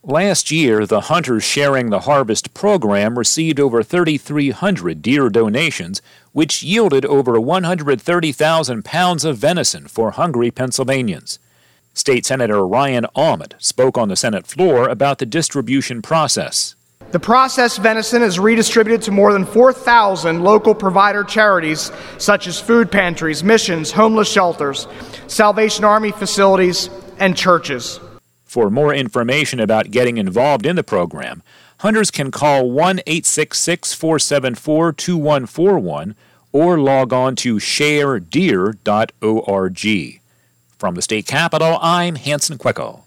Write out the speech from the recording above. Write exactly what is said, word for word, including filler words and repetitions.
Last year, the Hunters Sharing the Harvest program received over thirty-three hundred deer donations, which yielded over one hundred thirty thousand pounds of venison for hungry Pennsylvanians. State Senator Ryan Ahmed spoke on the Senate floor about the distribution process. The processed venison is redistributed to more than four thousand local provider charities such as food pantries, missions, homeless shelters, Salvation Army facilities, and churches. For more information about getting involved in the program, hunters can call one eight six six, four seven four, two one four one or log on to share deer dot org. From the state capitol, I'm Hanson Quecko.